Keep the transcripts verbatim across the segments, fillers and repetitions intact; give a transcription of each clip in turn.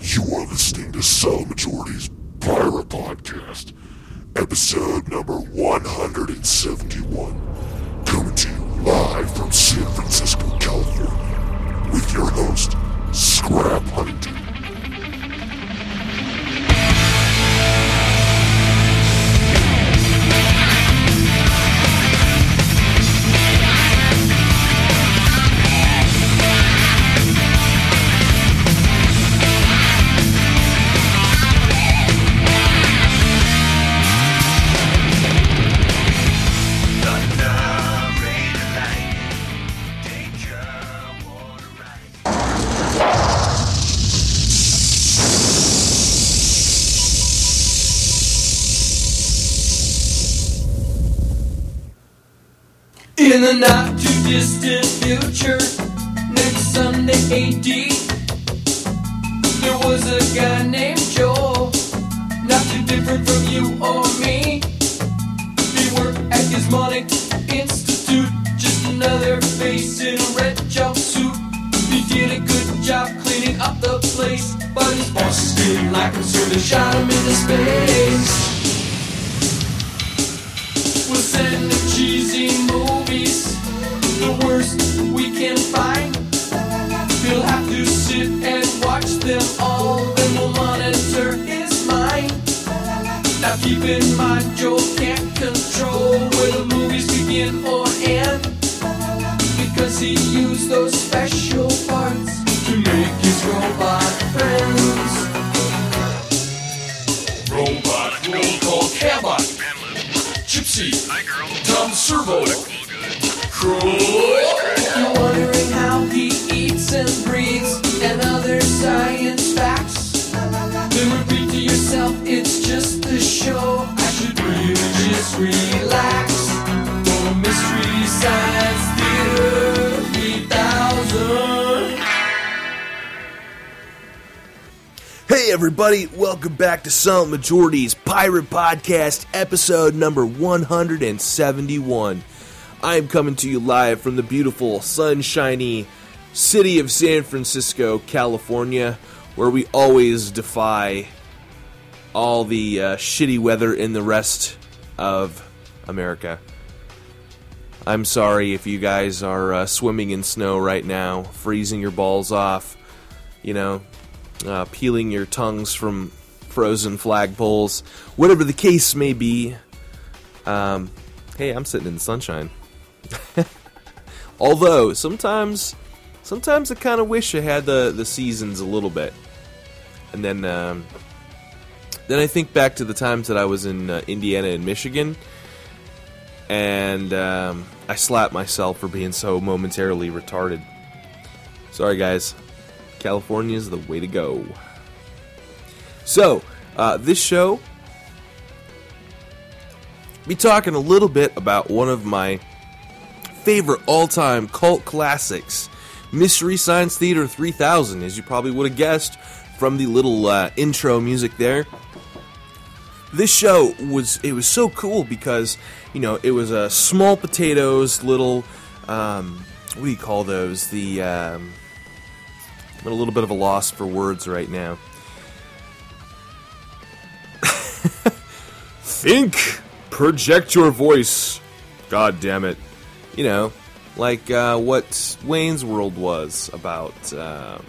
You are listening to Silent Majority's Pirate Podcast, episode number one hundred seventy-one, coming to you live from San Francisco, California, with your host, Scrap Huntington. In the not too distant future, next Sunday A D, there was a guy named Joel, not too different from you or me. He worked at Gizmonic Institute, just another face in a red jumpsuit. He did a good job cleaning up the place, but his bosses didn't like him, so they shot him into space. We'll send him cheesy movies, the worst we can find. He'll have to sit and watch them all, then we'll monitor his mind. Now keep in mind, Joel can't control where the movies begin or end, because he used those special parts to make his robot friends. Robot roll call Cabot, Gypsy, Tom Servo, Crow. You're wondering how he eats and breathes and other science facts, then repeat to yourself, it's just a show. I should really just relax. For Mystery Science Theater three thousand. Hey everybody, welcome back to Silent Majority's Pirate Podcast, episode number one hundred seventy-one. I am coming to you live from the beautiful, sunshiny city of San Francisco, California, where we always defy all the uh, shitty weather in the rest of America. I'm sorry if you guys are uh, swimming in snow right now, freezing your balls off, you know, Uh, peeling your tongues from frozen flagpoles, whatever the case may be. Um, hey, I'm sitting in the sunshine. Although, sometimes, sometimes I kind of wish I had the, the seasons a little bit. And then, um, then I think back to the times that I was in uh, Indiana and Michigan, and um, I slapped myself for being so momentarily retarded. Sorry, guys. California is the way to go. So, uh, this show, be talking a little bit about one of my favorite all-time cult classics, Mystery Science Theater three thousand, as you probably would have guessed from the little uh, intro music there. This show was, it was so cool because, you know, it was a small potatoes, little, um, what do you call those? The, um... I'm at a little bit of a loss for words right now. Think! Project your voice! God damn it. You know, like uh, what Wayne's World was about. Um,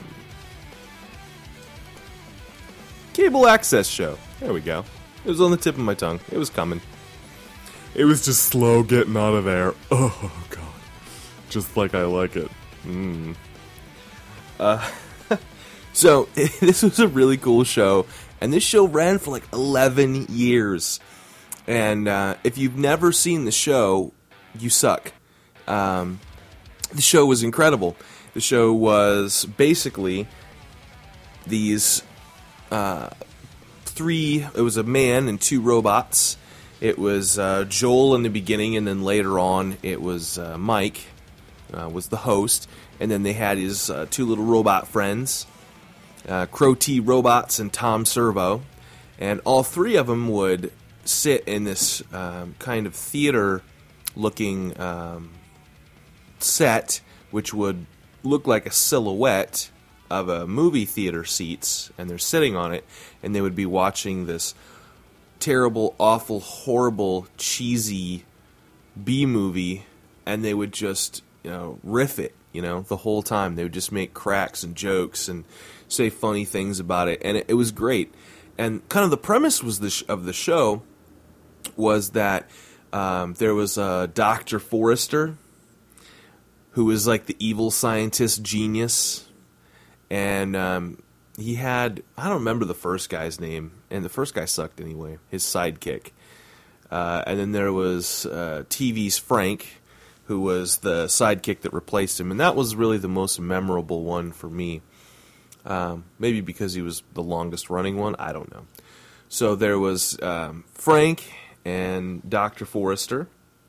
cable access show. There we go. It was on the tip of my tongue. It was coming. It was just slow getting out of there. Oh, God. Just like I like it. Mmm. Uh... So, this was a really cool show, and this show ran for like eleven years, and uh, if you've never seen the show, you suck. Um, the show was incredible. The show was basically these uh, three, it was a man and two robots. It was uh, Joel in the beginning, and then later on it was uh, Mike uh, was the host, and then they had his uh, two little robot friends, Uh, Crow T Robots and Tom Servo, and all three of them would sit in this um, kind of theater-looking um, set, which would look like a silhouette of a movie theater seats, and they're sitting on it, and they would be watching this terrible, awful, horrible, cheesy B movie, and they would just, you know, riff it, you know, the whole time. They would just make cracks and jokes and say funny things about it, and it, it was great. And kind of the premise was the sh- of the show was that um, there was a Doctor Forrester, who was like the evil scientist genius, and um, he had, I don't remember the first guy's name, and the first guy sucked anyway, his sidekick. Uh, and then there was uh, T V's Frank, who was the sidekick that replaced him, and that was really the most memorable one for me. Um, maybe because he was the longest running one, I don't know. So there was um, Frank and Doctor Forrester,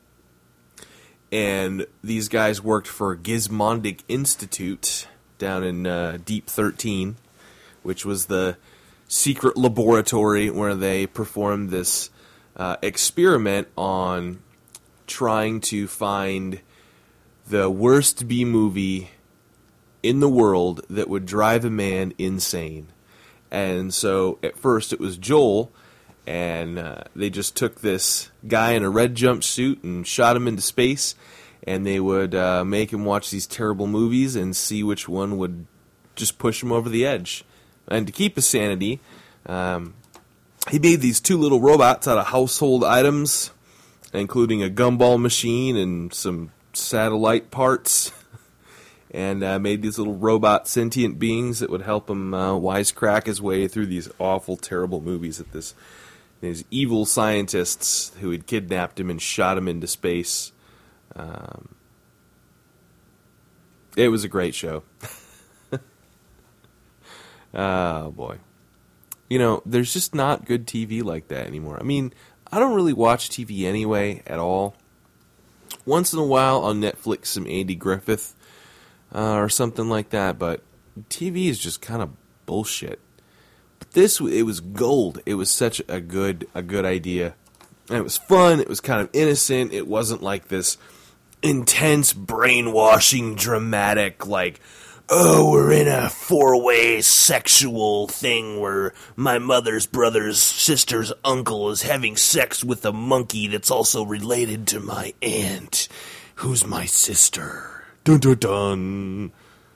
and these guys worked for Gizmondic Institute down in uh, Deep thirteen, which was the secret laboratory where they performed this uh, experiment on trying to find the worst B-movie in the world that would drive a man insane. And so at first it was Joel, and uh, they just took this guy in a red jumpsuit and shot him into space, and they would uh, make him watch these terrible movies and see which one would just push him over the edge. And to keep his sanity, um, he made these two little robots out of household items, including a gumball machine and some satellite parts, and uh, made these little robot sentient beings that would help him uh, wisecrack his way through these awful, terrible movies that this these evil scientists who had kidnapped him and shot him into space. Um, it was a great show. Oh, boy. You know, there's just not good T V like that anymore. I mean, I don't really watch T V anyway at all. Once in a while on Netflix, some Andy Griffith uh, or something like that, but T V is just kind of bullshit. But this, it was gold. It was such a good, a good idea. And it was fun. It was kind of innocent. It wasn't like this intense, brainwashing, dramatic, like, oh, we're in a four-way sexual thing where my mother's brother's sister's uncle is having sex with a monkey that's also related to my aunt, who's my sister. Dun dun dun.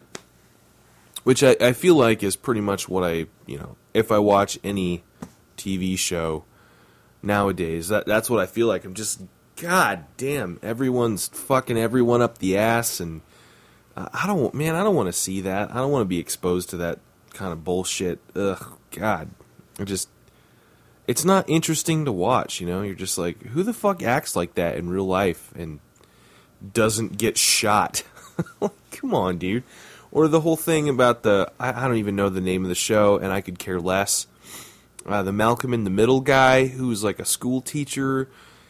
Which I, I feel like is pretty much what I, you know, if I watch any T V show nowadays, that that's what I feel like. I'm just, god damn, everyone's fucking everyone up the ass, and uh, I don't, man, I don't want to see that. I don't want to be exposed to that kind of bullshit. Ugh, god. I just, it's not interesting to watch, you know? You're just like, who the fuck acts like that in real life and doesn't get shot? Come on, dude. Or the whole thing about the, I, I don't even know the name of the show, and I could care less. Uh, the Malcolm in the Middle guy, who's like a school teacher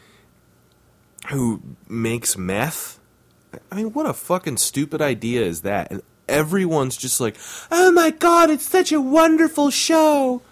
who makes meth. I mean, what a fucking stupid idea is that? And everyone's just like, oh my god, it's such a wonderful show.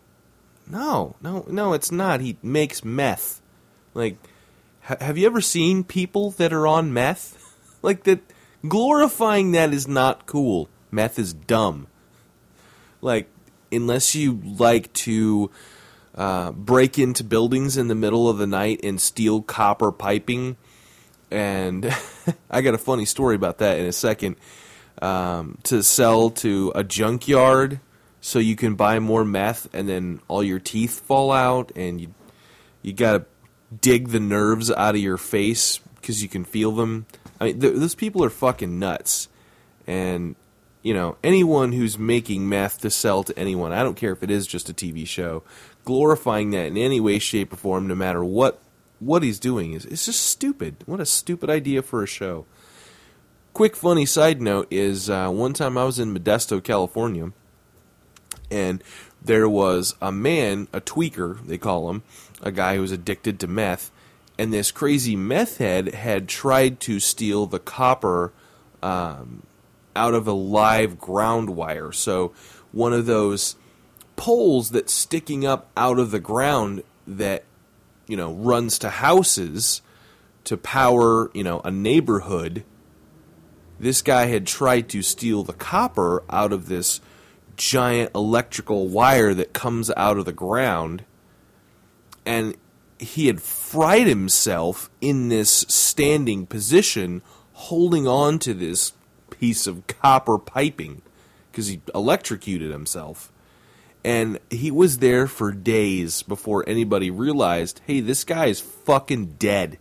No, no, no, it's not. He makes meth. Like, ha- have you ever seen people that are on meth? Like, that, glorifying that is not cool. Meth is dumb. Like, unless you like to uh, break into buildings in the middle of the night and steal copper piping, and I got a funny story about that in a second, um, to sell to a junkyard so you can buy more meth and then all your teeth fall out and you you got to dig the nerves out of your face because you can feel them. I mean, th- those people are fucking nuts. And, you know, anyone who's making meth to sell to anyone, I don't care if it is just a T V show, glorifying that in any way, shape, or form, no matter what what he's doing, is it's just stupid. What a stupid idea for a show. Quick funny side note is uh, one time I was in Modesto, California, and there was a man, a tweaker, they call him, a guy who was addicted to meth, and this crazy meth head had tried to steal the copper um, out of a live ground wire. So one of those poles that's sticking up out of the ground that, you know, runs to houses to power, you know, a neighborhood. this guy had tried to steal the copper out of this giant electrical wire that comes out of the ground, and he had fried himself in this standing position holding on to this piece of copper piping because he electrocuted himself. And he was there for days before anybody realized, hey, this guy is fucking dead.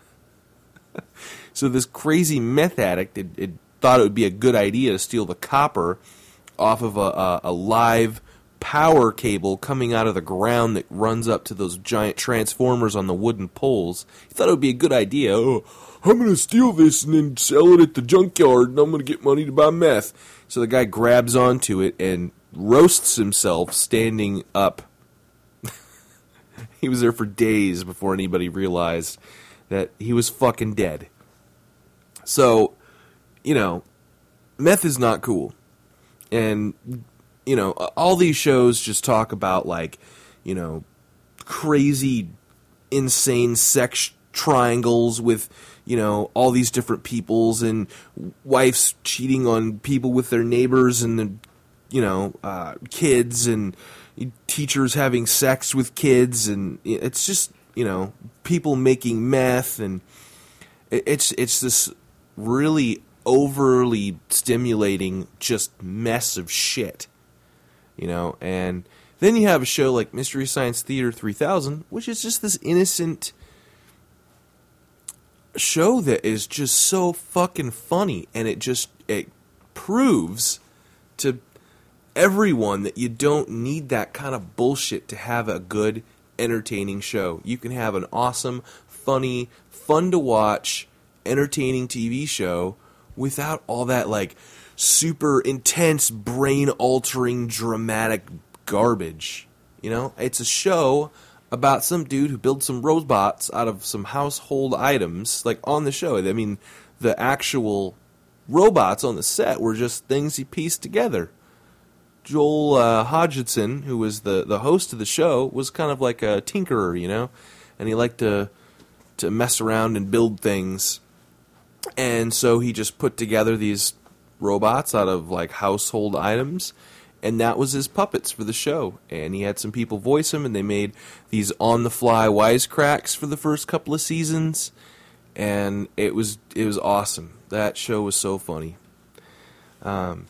So this crazy meth addict had, had thought it would be a good idea to steal the copper off of a, a, a live power cable coming out of the ground that runs up to those giant transformers on the wooden poles. He thought it would be a good idea. Oh, I'm going to steal this and then sell it at the junkyard, and I'm going to get money to buy meth. So the guy grabs onto it and roasts himself standing up. He was there for days before anybody realized that he was fucking dead. So, you know, meth is not cool. And, you know, all these shows just talk about, like, you know, crazy, insane sex triangles with, you know, all these different peoples and wives cheating on people with their neighbors and, the, you know, uh, kids and teachers having sex with kids. And it's just, you know, people making meth. And it's, it's this really overly stimulating just mess of shit, you know. And then you have a show like Mystery Science Theater three thousand, which is just this innocent show that is just so fucking funny, and it just it proves to everyone that you don't need that kind of bullshit to have a good, entertaining show. You can have an awesome, funny, fun to watch, entertaining T V show without all that, like, super intense, brain-altering, dramatic garbage. You know? It's a show about some dude who builds some robots out of some household items, like, on the show. I mean, the actual robots on the set were just things he pieced together. Joel uh, Hodgson, who was the, the host of the show, was kind of like a tinkerer, you know? And he liked to to mess around and build things. And so he just put together these robots out of, like, household items, and that was his puppets for the show. And he had some people voice him, and they made these on-the-fly wisecracks for the first couple of seasons, and it was it was awesome. That show was so funny. Um,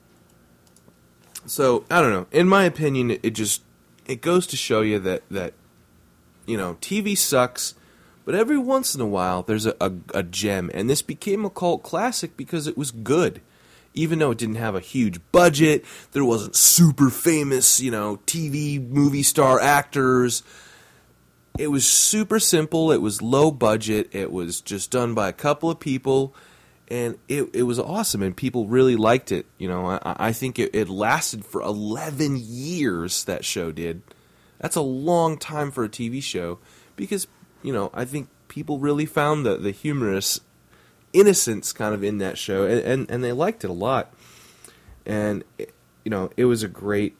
so, I don't know. In my opinion, it, it just, it goes to show you that, that, you know, T V sucks, but every once in a while, there's a, a, a gem, and this became a cult classic because it was good. Even though it didn't have a huge budget, there wasn't super famous, you know, T V movie star actors. It was super simple, it was low budget, it was just done by a couple of people, and it it was awesome, and people really liked it. You know, I, I think it, it lasted for eleven years, that show did. That's a long time for a T V show, because, you know, I think people really found the, the humorous innocence kind of in that show, and, and, and they liked it a lot. And, it, you know, it was a great,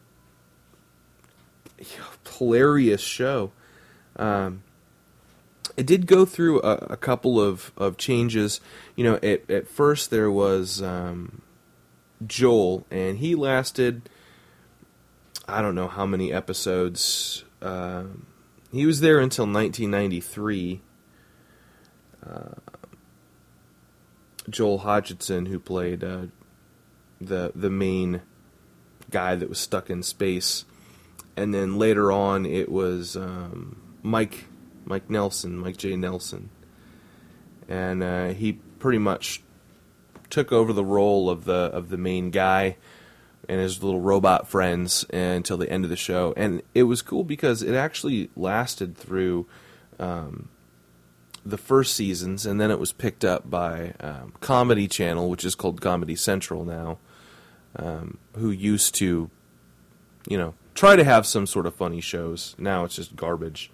hilarious show. Um, it did go through a, a couple of, of changes. You know, at, at first there was um, Joel, and he lasted, I don't know how many episodes. Uh, he was there until nineteen ninety-three. Uh, Joel Hodgson, who played uh, the the main guy that was stuck in space, and then later on it was um, Mike Mike Nelson, Mike J. Nelson, and uh, he pretty much took over the role of the of the main guy and his little robot friends until the end of the show. And it was cool because it actually lasted through um, the first seasons, and then it was picked up by um, Comedy Channel, which is called Comedy Central now, um, who used to, you know, try to have some sort of funny shows. Now it's just garbage.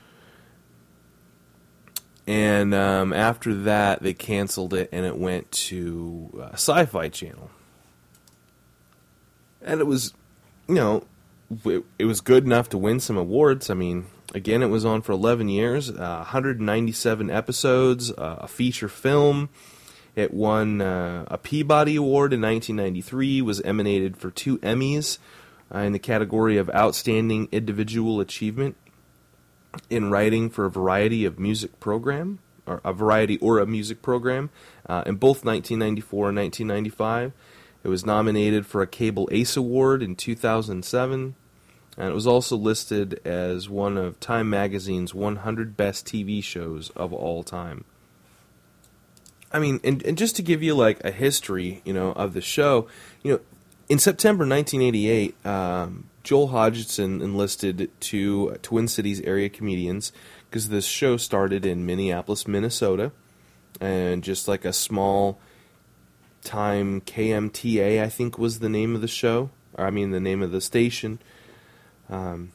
And um, after that, they canceled it, and it went to uh, Sci-Fi Channel. And it was, you know, it, it was good enough to win some awards. I mean, again, it was on for eleven years, uh, one hundred ninety-seven episodes, uh, a feature film, It won uh, a Peabody Award in nineteen ninety-three, was nominated for two Emmys uh, in the category of Outstanding Individual Achievement in Writing for a Variety of Music Program, or a Variety or a Music Program, uh, in both nineteen ninety-four and nineteen ninety-five. It was nominated for a Cable Ace Award in two thousand seven, and it was also listed as one of Time Magazine's one hundred Best T V Shows of all time. I mean, and, and just to give you like a history, you know, of the show, you know, in September nineteen eighty-eight, um, Joel Hodgson enlisted two Twin Cities area comedians because this show started in Minneapolis, Minnesota, and just like a small time K M T A, I think was the name of the show, or I mean the name of the station. Um,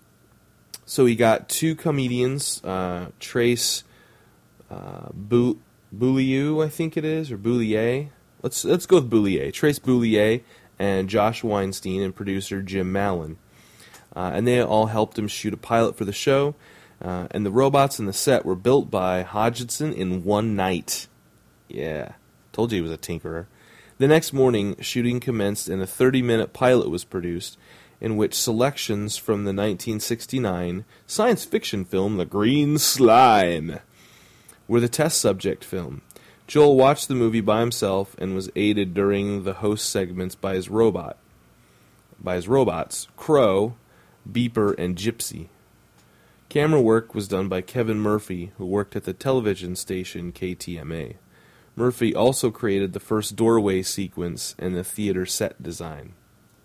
so he got two comedians, uh, Trace uh, Bou- Boulieu, I think it is, or Boulier. Let's let's go with Boulier. Trace Boulier and Josh Weinstein and producer Jim Mallon. Uh, and they all helped him shoot a pilot for the show. Uh, and the robots in the set were built by Hodgson in one night. Yeah, told you he was a tinkerer. The next morning, shooting commenced and a thirty-minute pilot was produced, in which selections from the nineteen sixty-nine science fiction film The Green Slime were the test subject film. Joel watched the movie by himself and was aided during the host segments by his robot, by his robots, Crow, Beeper, and Gypsy. Camera work was done by Kevin Murphy, who worked at the television station K T M A. Murphy also created the first doorway sequence and the theater set design.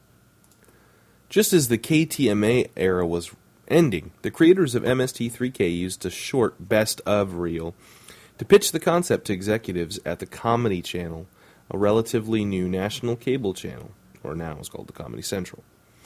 Just as the K T M A era was ending, the creators of M S T three K used a short best-of reel to pitch the concept to executives at the Comedy Channel, a relatively new national cable channel, or now it's called the Comedy Central.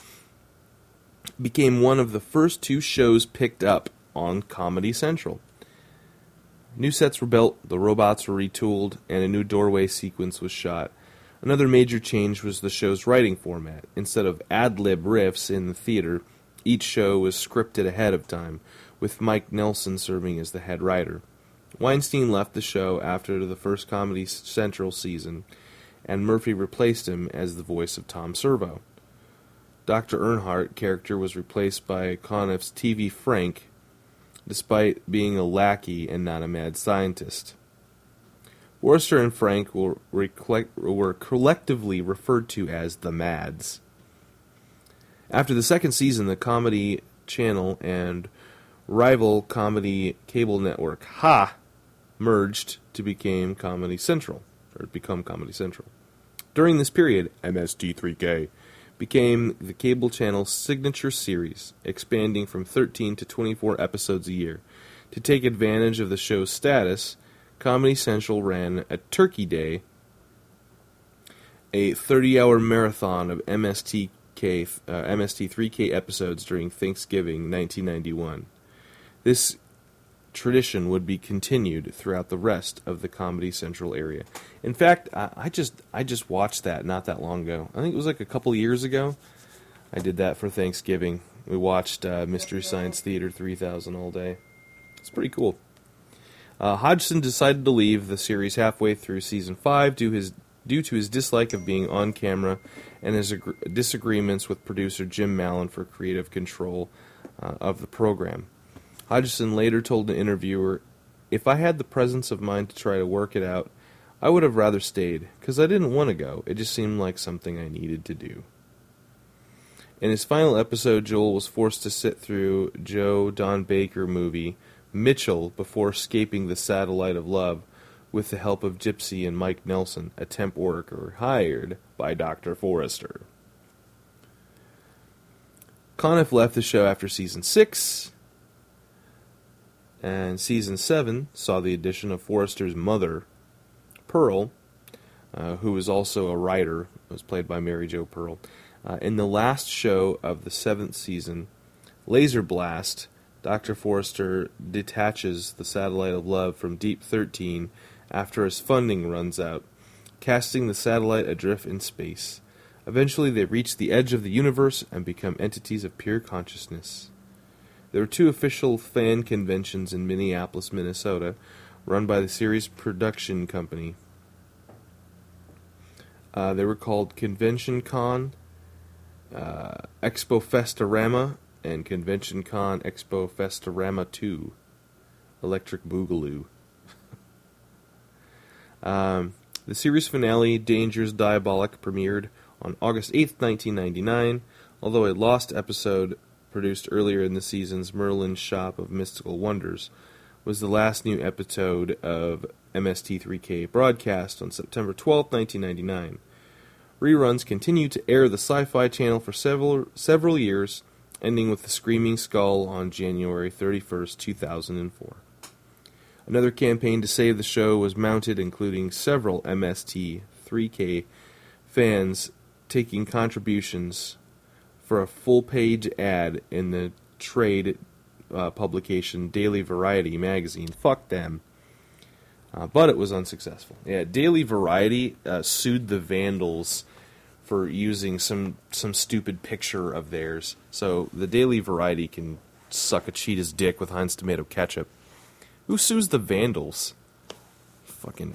It became one of the first two shows picked up on Comedy Central. New sets were built, the robots were retooled, and a new doorway sequence was shot. Another major change was the show's writing format. Instead of ad-lib riffs in the theater, each show was scripted ahead of time, with Mike Nelson serving as the head writer. Weinstein left the show after the first Comedy Central season, and Murphy replaced him as the voice of Tom Servo. Doctor Earnhardt character was replaced by Conniff's T V Frank, despite being a lackey and not a mad scientist. Forrester and Frank were, recollect, were collectively referred to as the Mads. After the second season, the Comedy Channel and rival comedy cable network Ha merged to become Comedy Central, or become Comedy Central. During this period, M S T three K became the cable channel's signature series, expanding from thirteen to twenty-four episodes a year. To take advantage of the show's status, Comedy Central ran a Turkey Day, a thirty-hour marathon of M S T K, uh, M S T three K episodes during Thanksgiving nineteen ninety-one. This tradition would be continued throughout the rest of the Comedy Central area. In fact, I, I just I just watched that not that long ago. I think it was like a couple years ago. I did that for Thanksgiving. We watched uh, Mystery Science Theater three thousand all day. It's pretty cool. Uh, Hodgson decided to leave the series halfway through season five due his due to his dislike of being on camera and his ag- disagreements with producer Jim Mallon for creative control uh, of the program. Hodgson later told an interviewer, "If I had the presence of mind to try to work it out, I would have rather stayed, because I didn't want to go. It just seemed like something I needed to do." In his final episode, Joel was forced to sit through Joe Don Baker movie Mitchell before escaping the Satellite of Love with the help of Gypsy and Mike Nelson, a temp worker hired by Doctor Forrester. Conniff left the show after season six, and season seven saw the addition of Forrester's mother, Pearl, uh, who was also a writer, was played by Mary Jo Pearl. Uh, in the last show of the seventh season, Laser Blast, Doctor Forrester detaches the Satellite of Love from Deep thirteen after his funding runs out, casting the satellite adrift in space. Eventually they reach the edge of the universe and become entities of pure consciousness. There were two official fan conventions in Minneapolis, Minnesota, run by the series production company. Uh, they were called Convention Con, uh, Expo Festorama, and Convention Con Expo Festorama two. Electric Boogaloo. um, the series finale, Danger's Diabolic, premiered on August eighth, nineteen ninety-nine, although a lost episode produced earlier in the season's Merlin's Shop of Mystical Wonders was the last new episode of M S T three K broadcast on September twelfth, nineteen ninety-nine. Reruns continued to air the Sci-Fi Channel for several several years, ending with The Screaming Skull on January thirty-first, two thousand four. Another campaign to save the show was mounted, including several M S T three K fans taking contributions for a full-page ad in the trade uh, publication Daily Variety magazine. Fuck them. Uh, but it was unsuccessful. Yeah, Daily Variety uh, sued the Vandals for using some some stupid picture of theirs. So the Daily Variety can suck a cheetah's dick with Heinz tomato ketchup. Who sues the Vandals? Fucking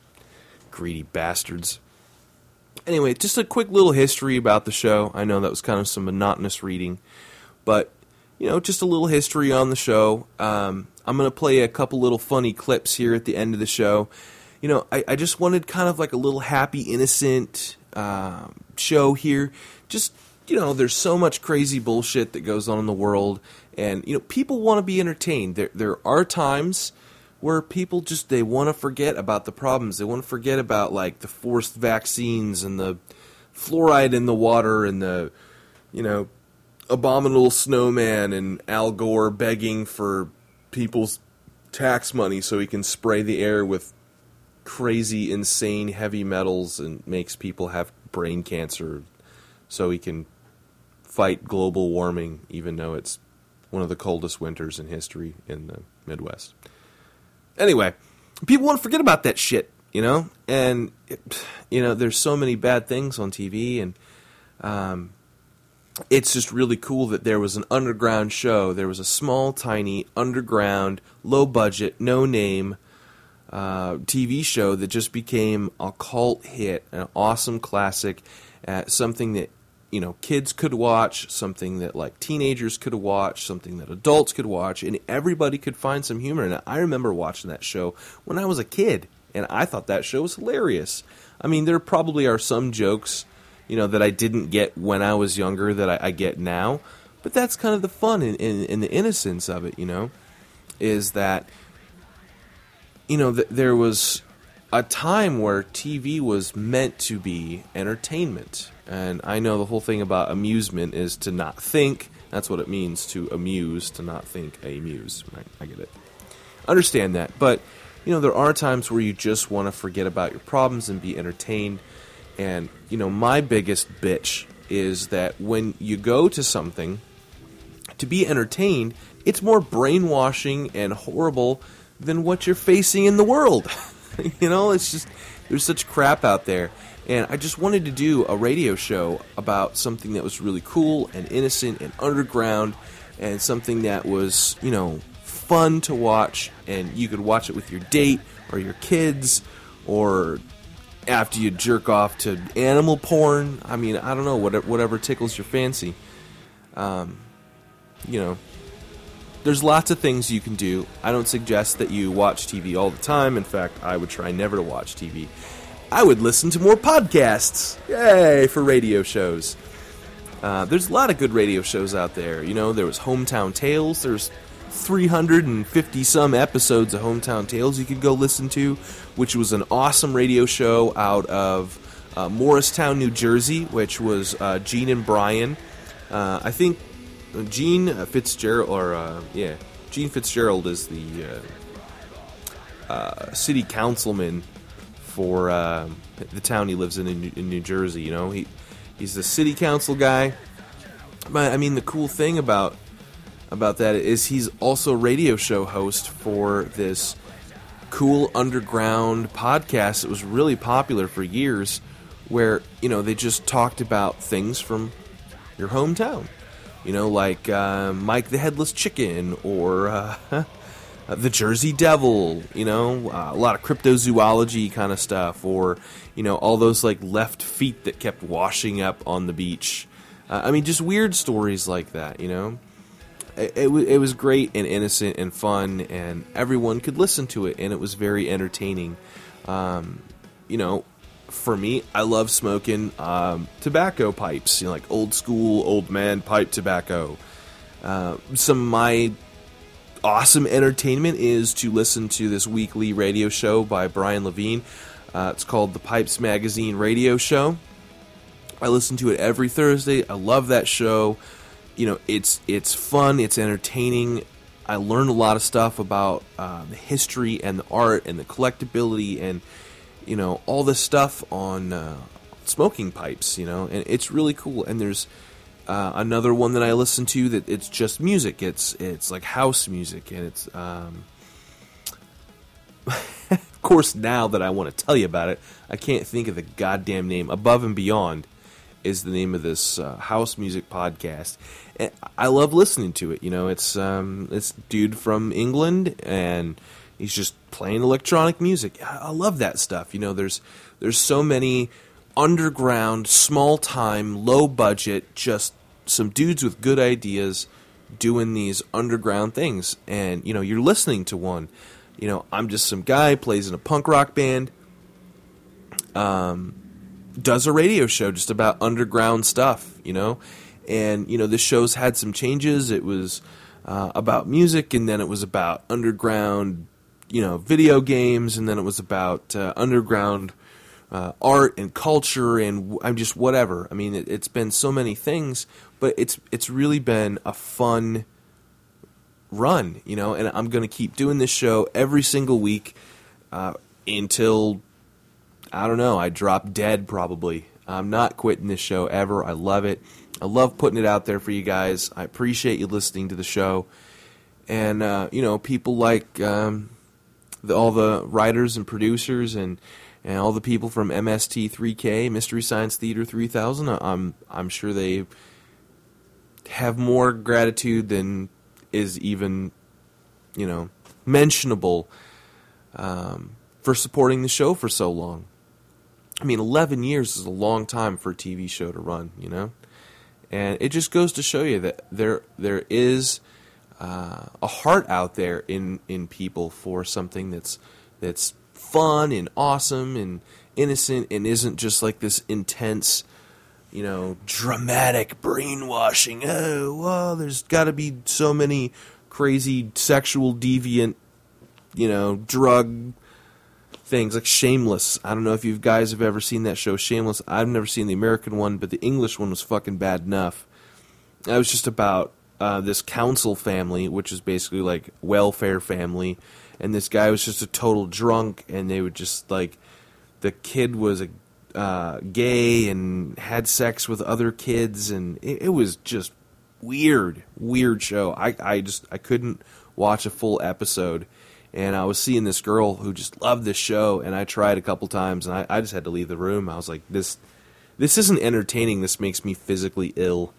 greedy bastards. Anyway, just a quick little history about the show. I know that was kind of some monotonous reading, but, you know, just a little history on the show. Um, I'm going to play a couple little funny clips here at the end of the show. You know, I, I just wanted kind of like a little happy, innocent uh, show here. Just, you know, there's so much crazy bullshit that goes on in the world, and, you know, people want to be entertained. There, there are times where people just, they want to forget about the problems. They want to forget about, like, the forced vaccines and the fluoride in the water and the, you know, abominable snowman and Al Gore begging for people's tax money so he can spray the air with crazy, insane heavy metals and makes people have brain cancer so he can fight global warming, even though it's one of the coldest winters in history in the Midwest. Anyway, people want to forget about that shit, you know? And, it, you know, there's so many bad things on T V, and um, it's just really cool that there was an underground show. There was a small, tiny, underground, low-budget, no-name uh, T V show that just became a cult hit, an awesome classic, uh, something that, you know, kids could watch, something that, like, teenagers could watch, something that adults could watch, and everybody could find some humor in it. I remember watching that show when I was a kid, and I thought that show was hilarious. I mean, there probably are some jokes, you know, that I didn't get when I was younger that I, I get now, but that's kind of the fun and, and, and the innocence of it, you know, is that, you know, th- there was a time where T V was meant to be entertainment. And I know the whole thing about amusement is to not think. That's what it means, to amuse, to not think, amuse. Right? I get it. Understand that. But, you know, there are times where you just want to forget about your problems and be entertained. And, you know, my biggest bitch is that when you go to something to be entertained, it's more brainwashing and horrible than what you're facing in the world. You know, it's just, there's such crap out there. And I just wanted to do a radio show about something that was really cool and innocent and underground, and something that was, you know, fun to watch, and you could watch it with your date or your kids, or after you jerk off to animal porn. I mean, I don't know, whatever, whatever tickles your fancy. Um, you know, there's lots of things you can do. I don't suggest that you watch T V all the time. In fact, I would try never to watch T V. I would listen to more podcasts. Yay, for radio shows. Uh, there's a lot of good radio shows out there. You know, there was Hometown Tales. There's three hundred fifty some episodes of Hometown Tales you could go listen to, which was an awesome radio show out of uh, Morristown, New Jersey, which was uh, Gene and Brian. Uh, I think Gene Fitzgerald, or uh, yeah, Gene Fitzgerald is the uh, uh, city councilman for uh, the town he lives in, in in New Jersey. You know, he he's the city council guy. But I mean, the cool thing about about that is he's also a radio show host for this cool underground podcast that was really popular for years, where, you know, they just talked about things from your hometown. You know, like uh, Mike the Headless Chicken, or uh, uh, the Jersey Devil, you know, uh, a lot of cryptozoology kind of stuff, or, you know, all those, like, left feet that kept washing up on the beach. Uh, I mean, just weird stories like that, you know. It, it, w- it was great and innocent and fun, and everyone could listen to it, and it was very entertaining. Um, you know, for me, I love smoking um, tobacco pipes, you know, like old school, old man pipe tobacco. Uh, some of my awesome entertainment is to listen to this weekly radio show by Brian Levine. Uh, it's called the Pipes Magazine Radio Show. I listen to it every Thursday. I love that show. You know, it's it's fun, it's entertaining. I learned a lot of stuff about uh, the history and the art and the collectability and, you know, all this stuff on uh, smoking pipes, you know, and it's really cool. And there's uh, another one that I listen to that it's just music. It's it's like house music, and it's um, of course, now that I want to tell you about it, I can't think of the goddamn name. Above and Beyond is the name of this uh, house music podcast. And I love listening to it. You know, it's um, it's dude from England, and he's just playing electronic music. I, I love that stuff. You know, there's there's so many underground, small time, low budget, just some dudes with good ideas doing these underground things. And you know, you're listening to one. You know, I'm just some guy plays in a punk rock band. Um. Does a radio show just about underground stuff, you know, and you know this show's had some changes. It was uh, about music, and then it was about underground, you know, video games, and then it was about uh, underground uh, art and culture, and I'm just whatever. I mean, it, it's been so many things, but it's it's really been a fun run, you know, and I'm going to keep doing this show every single week uh, until. I don't know, I drop dead probably. I'm not quitting this show ever. I love it. I love putting it out there for you guys. I appreciate you listening to the show. And, uh, you know, people like um, the, all the writers and producers and, and all the people from M S T three K, Mystery Science Theater three thousand, I'm, I'm sure they have more gratitude than is even, you know, mentionable um, for supporting the show for so long. I mean, eleven years is a long time for a T V show to run, you know? And it just goes to show you that there there is uh, a heart out there in, in people for something that's that's fun and awesome and innocent and isn't just like this intense, you know, dramatic brainwashing. Oh, well, there's got to be so many crazy sexual deviant, you know, drug things like Shameless. I don't know if you guys have ever seen that show, Shameless. I've never seen the American one, but the English one was fucking bad enough. That was just about uh, this council family, which is basically like welfare family, and this guy was just a total drunk, and they would just like, the kid was a uh, gay and had sex with other kids, and it, it was just weird, weird show. I, I just I couldn't watch a full episode. And I was seeing this girl who just loved this show, and I tried a couple times, and I, I just had to leave the room. I was like, this this isn't entertaining. This makes me physically ill.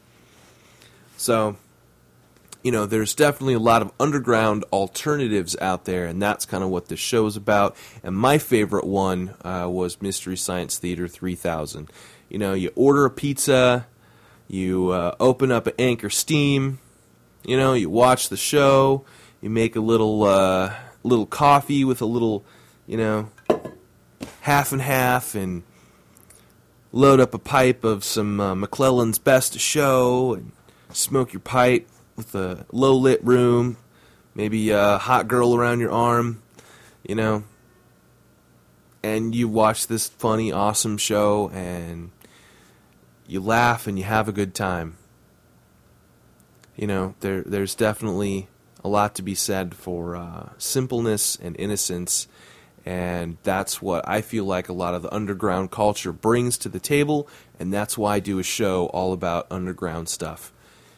So, you know, there's definitely a lot of underground alternatives out there, and that's kind of what this show is about. And my favorite one uh, was Mystery Science Theater three thousand. You know, you order a pizza, you uh, open up an Anchor Steam, you know, you watch the show, you make a little... Uh, little coffee with a little, you know, half and half, and load up a pipe of some uh, McClellan's Best Show, and smoke your pipe with a low-lit room, maybe a hot girl around your arm, you know, and you watch this funny, awesome show, and you laugh and you have a good time. You know, there there's definitely a lot to be said for uh, simpleness and innocence, and that's what I feel like a lot of the underground culture brings to the table, and that's why I do a show all about underground stuff.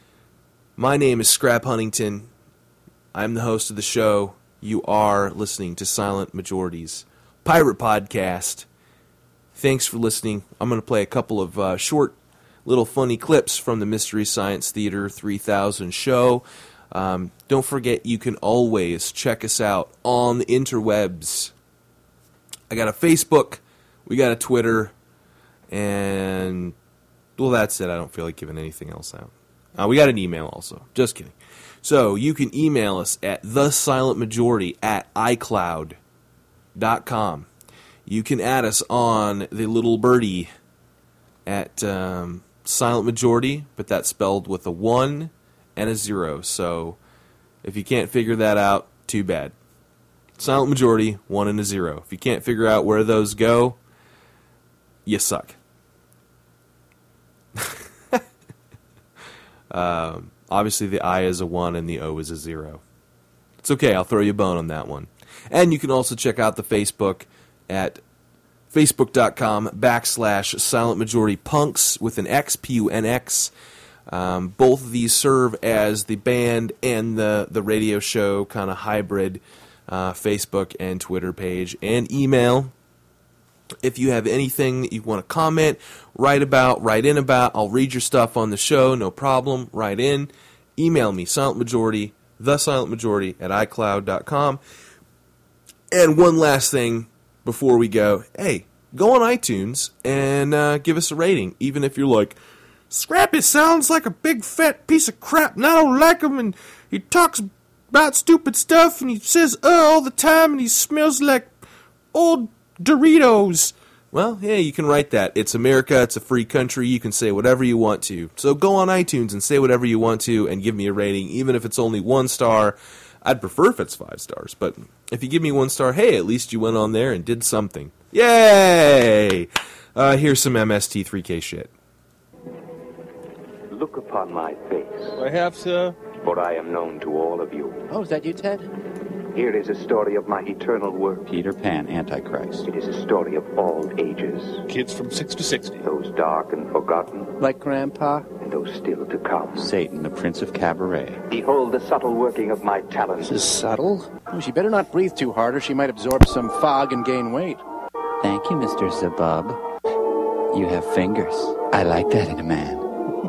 My name is Scrap Huntington. I'm the host of the show. You are listening to Silent Majorities Pirate Podcast. Thanks for listening. I'm going to play a couple of uh, short, little funny clips from the Mystery Science Theater three thousand show. Um, don't forget, you can always check us out on the interwebs. I got a Facebook, we got a Twitter, and, well, that's it. I don't feel like giving anything else out. Uh, we got an email also. Just kidding. So you can email us at thesilentmajority at icloud dot com. You can add us on the little birdie at um, Silent Majority, but that's spelled with a one and a zero. So if you can't figure that out, too bad. Silent Majority, one and a zero. If you can't figure out where those go, you suck. um, obviously, the I is a one and the O is a zero. It's okay, I'll throw you a bone on that one. And you can also check out the Facebook at facebook.com backslash Silent Majority Punks with an X, P U N X. Um, both of these serve as the band and the, the radio show kind of hybrid uh, Facebook and Twitter page and email. If you have anything that you want to comment, write about, write in about, I'll read your stuff on the show, no problem, write in. Email me, Silent Majority, the Silent Majority at icloud dot com. And one last thing before we go, hey, go on iTunes and uh, give us a rating, even if you're like, Scrappy sounds like a big fat piece of crap, and I don't like him, and he talks about stupid stuff, and he says uh all the time, and he smells like old Doritos. Well, yeah, you can write that. It's America, it's a free country, you can say whatever you want to. So go on iTunes and say whatever you want to, and give me a rating, even if it's only one star. I'd prefer if it's five stars, but if you give me one star, hey, at least you went on there and did something. Yay! Uh, here's some M S T three K shit. Look upon my face. I have, sir. For I am known to all of you. Oh, is that you, Ted? Here is a story of my eternal work. Peter Pan, Antichrist. It is a story of all ages. Kids from six to sixty. Those dark and forgotten. Like Grandpa? And those still to come. Satan, the Prince of Cabaret. Behold the subtle working of my talents. This is subtle? Oh, she better not breathe too hard or she might absorb some fog and gain weight. Thank you, Mister Zabub. You have fingers. I like that in a man.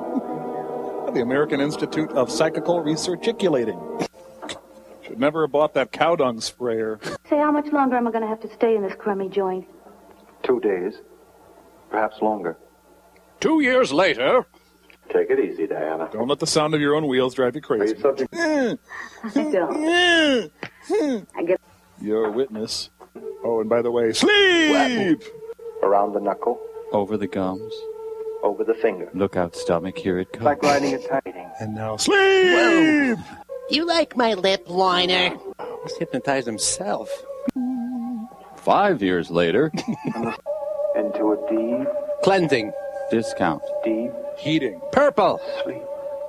The American Institute of Psychical Researchiculating. Should never have bought that cow dung sprayer. Say, how much longer am I going to have to stay in this crummy joint? Two days. Perhaps longer. Two years later. Take it easy, Diana. Don't let the sound of your own wheels drive you crazy. Are you subject? I don't. I guess. You're a witness. Oh, and by the way, sleep! Around the knuckle. Over the gums. Over the finger. Look out, stomach, here it comes. Like riding a tiding. And now sleep! You like my lip liner? He's hypnotized himself. Five years later. Into a deep. Cleansing. Discount. Deep. Heating. Purple. Sleep.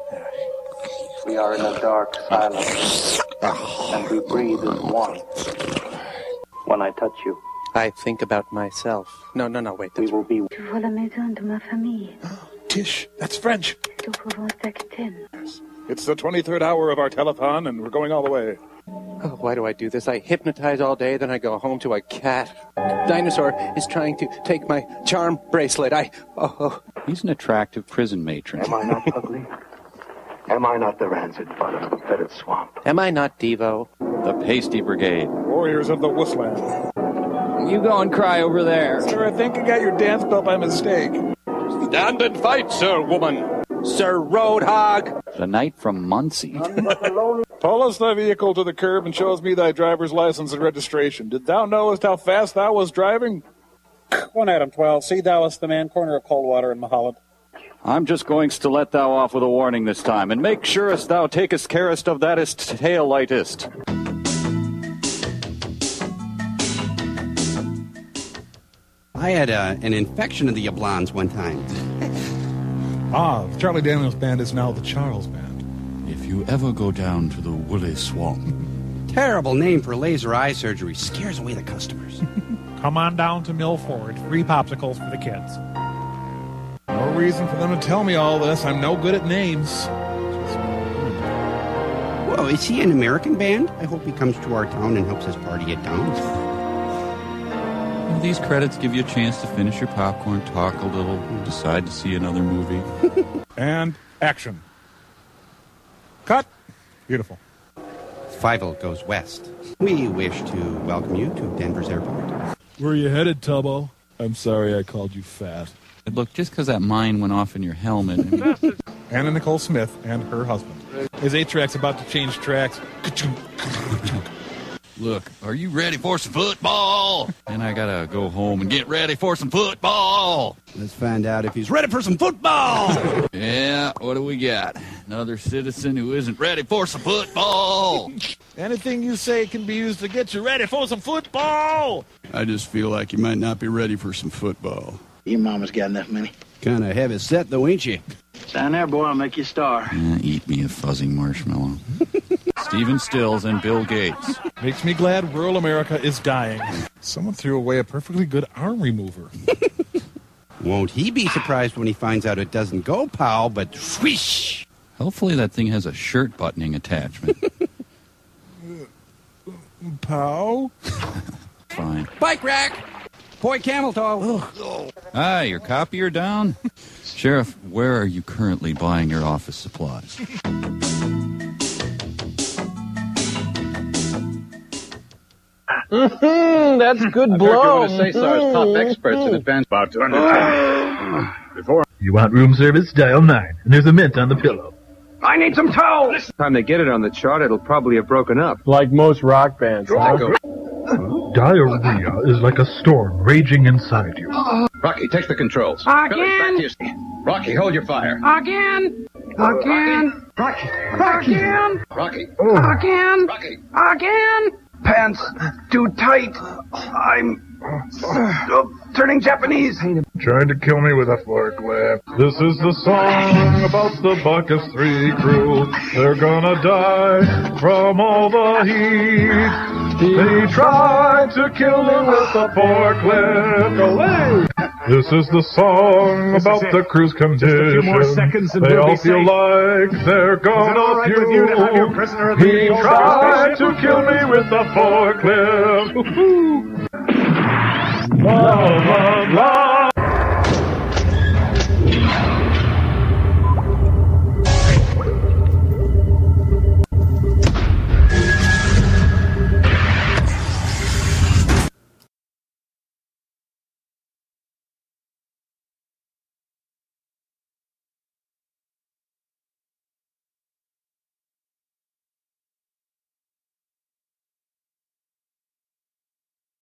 We are in a dark silence. And we breathe as one. When I touch you. I think about myself. No, no, no, wait. We will be. Tu vois la maison de ma famille. Tish, that's French. Tu pourras t'inquiéter. It's the twenty-third hour of our telethon, and we're going all the way. Oh, why do I do this? I hypnotize all day, then I go home to a cat. Dinosaur is trying to take my charm bracelet. I... Oh, oh. He's an attractive prison matron. Am I not ugly? Am I not the rancid bud of the fetid swamp? Am I not Devo? The Pasty Brigade. Warriors of the Woofland. You go and cry over there. Sir, I think I got your dance belt by mistake. Stand and fight, sir, woman. Sir Roadhog. The knight from Muncie. Pull us thy vehicle to the curb and shows me thy driver's license and registration. Did thou knowest how fast thou was driving? One Adam twelve. See Dallas, the man, corner of Coldwater and Mulholland. I'm just going to let thou off with a warning this time, and make surest thou takest carest of thatest tail lightest. I had uh, an infection of the yablans one time. Ah, the Charlie Daniels Band is now the Charles Band. If you ever go down to the Woolly Swamp. Terrible name for laser eye surgery. Scares away the customers. Come on down to Milford. Free popsicles for the kids. No reason for them to tell me all this. I'm no good at names. Whoa, is he an American band? I hope he comes to our town and helps us party it down. These credits give you a chance to finish your popcorn, talk a little, decide to see another movie. And action. Cut. Beautiful. Fievel goes west. We wish to welcome you to Denver's airport. Where are you headed, Tubbo? I'm sorry I called you fat. Look, just because that mine went off in your helmet. And... Anna Nicole Smith and her husband. His eight-track's about to change tracks. Look, are you ready for some football? And I gotta go home and get ready for some football. Let's find out if he's ready for some football. Yeah, what do we got? Another citizen who isn't ready for some football. Anything you say can be used to get you ready for some football. I just feel like you might not be ready for some football. Your mama's got enough money. Kind of heavy set, though, ain't you? Stand there, boy. I'll make you a star. Uh, eat me a fuzzy marshmallow. Stephen Stills and Bill Gates. Makes me glad rural America is dying. Someone threw away a perfectly good arm remover. Won't he be surprised when he finds out it doesn't go pow, but swish? Hopefully that thing has a shirt buttoning attachment. Pow? Fine. Bike rack! Boy camel toe. Ah, your copier down? Sheriff, where are you currently buying your office supplies? Mm-hmm, that's good blow. I heard you want to say so as top experts in advance. About to undertake. Before you want room service, dial nine, and there's a mint on the pillow. I need some towels. This time they get it on the chart, it'll probably have broken up. Like most rock bands, huh? Diarrhea is like a storm raging inside you. Rocky, take the controls. Again. Billy, back to your seat. Rocky, hold your fire. Again. Again. Rocky. Rocky. Again. Rocky. Oh. Again. Rocky. Again. Pants too tight. I'm uh, turning Japanese. Trying to kill me with a forklift. This is the song about the Bacchus three crew. They're gonna die from all the heat. They tried to kill me with a forklift. Away! This is the song this about the crew's condition. More seconds and they we'll all be feel safe. like they're gonna right pew. you to have your prisoner of the He tried to kill me with a forklift. La, la, la.